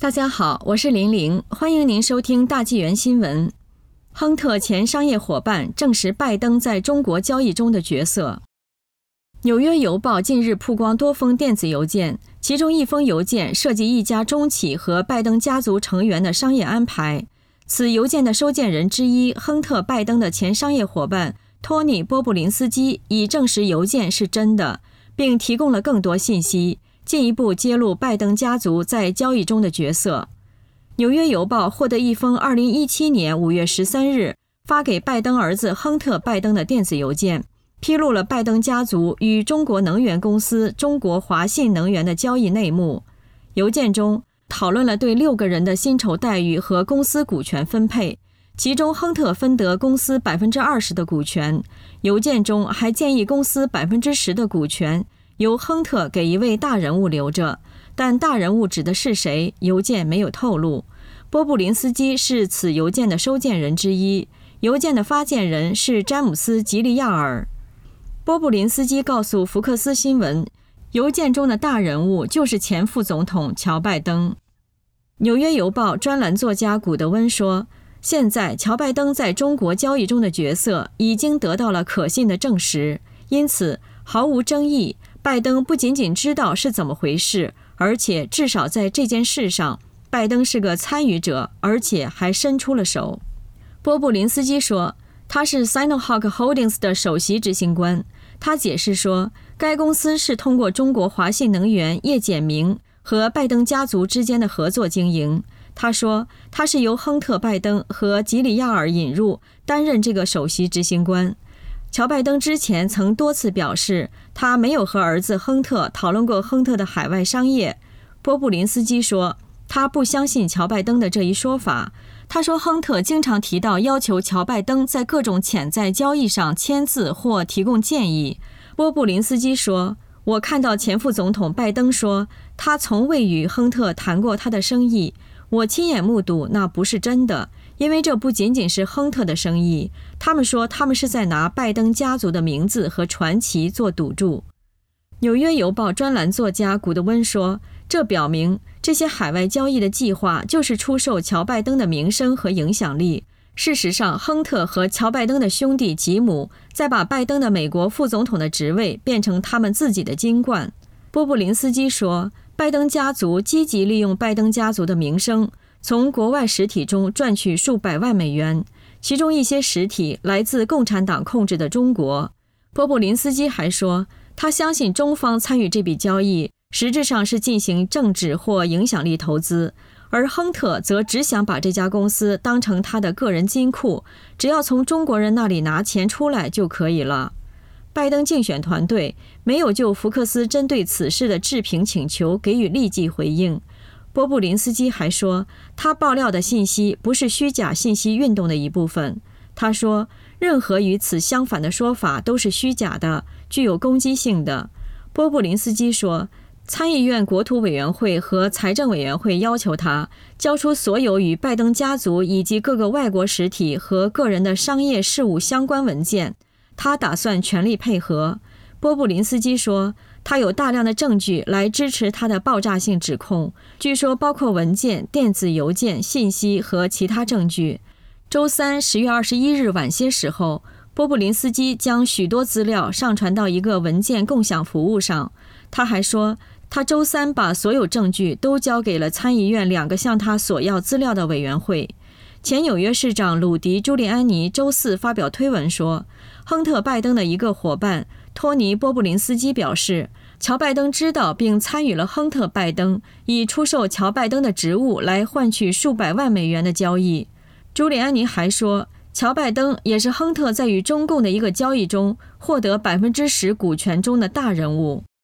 大家好，我是玲玲，欢迎您收听大纪元新闻。亨特前商业伙伴证实拜登在中国交易中的角色。纽约邮报近日曝光多封电子邮件，其中一封邮件涉及一家中企和拜登家族成员的商业安排。此邮件的收件人之一，亨特·拜登的前商业伙伴托尼·波布林斯基已证实邮件是真的，并提供了更多信息，进一步揭露拜登家族在交易中的角色。纽约邮报获得一封2017年5月13日发给拜登儿子亨特·拜登的电子邮件，披露了拜登家族与中国能源公司中国华信能源的交易内幕。邮件中讨论了对6个人的薪酬待遇和公司股权分配，其中亨特分得公司 20% 的股权。邮件中还建议公司 10% 的股权由亨特给一位大人物留着，但大人物指的是谁，邮件没有透露。波布林斯基是此邮件的收件人之一，邮件的发件人是詹姆斯·吉利亚尔。波布林斯基告诉福克斯新闻，邮件中的大人物就是前副总统乔拜登。纽约邮报专栏作家古德温说，现在乔拜登在中国交易中的角色已经得到了可信的证实，因此毫无争议，拜登不仅仅知道是怎么回事，而且至少在这件事上，拜登是个参与者，而且还伸出了手。波布林斯基说，他是 Sinohawk Holdings 的首席执行官。他解释说，该公司是通过中国华信能源叶简明和拜登家族之间的合作经营。他说，他是由亨特·拜登和吉里亚尔引入，担任这个首席执行官。乔拜登之前曾多次表示，他没有和儿子亨特讨论过亨特的海外商业。波布林斯基说，他不相信乔拜登的这一说法。他说，亨特经常提到要求乔拜登在各种潜在交易上签字或提供建议。波布林斯基说，我看到前副总统拜登说，他从未与亨特谈过他的生意。我亲眼目睹那不是真的，因为这不仅仅是亨特的生意。他们说他们是在拿拜登家族的名字和传奇做赌注。纽约邮报专栏作家古德温说，这表明这些海外交易的计划就是出售乔拜登的名声和影响力。事实上，亨特和乔拜登的兄弟吉姆在把拜登的美国副总统的职位变成他们自己的金冠。波布林斯基说，拜登家族积极利用拜登家族的名声，从国外实体中赚取数百万美元，其中一些实体来自共产党控制的中国。波布林斯基还说，他相信中方参与这笔交易实质上是进行政治或影响力投资，而亨特则只想把这家公司当成他的个人金库，只要从中国人那里拿钱出来就可以了。拜登竞选团队没有就福克斯针对此事的置评请求给予立即回应。波布林斯基还说，他爆料的信息不是虚假信息运动的一部分。他说，任何与此相反的说法都是虚假的，具有攻击性的。波布林斯基说，参议院国土委员会和财政委员会要求他交出所有与拜登家族以及各个外国实体和个人的商业事务相关文件，他打算全力配合。波布林斯基说，他有大量的证据来支持他的爆炸性指控，据说包括文件、电子邮件、信息和其他证据。周三10月21日晚些时候，波布林斯基将许多资料上传到一个文件共享服务上。他还说，他周三把所有证据都交给了参议院2个向他索要资料的委员会。前纽约市长鲁迪·朱利安尼周四发表推文说，亨特·拜登的一个伙伴托尼·波布林斯基表示，乔拜登知道并参与了亨特·拜登以出售乔拜登的职务来换取数百万美元的交易。朱利安尼还说，乔拜登也是亨特在与中共的一个交易中获得 10% 股权中的大人物。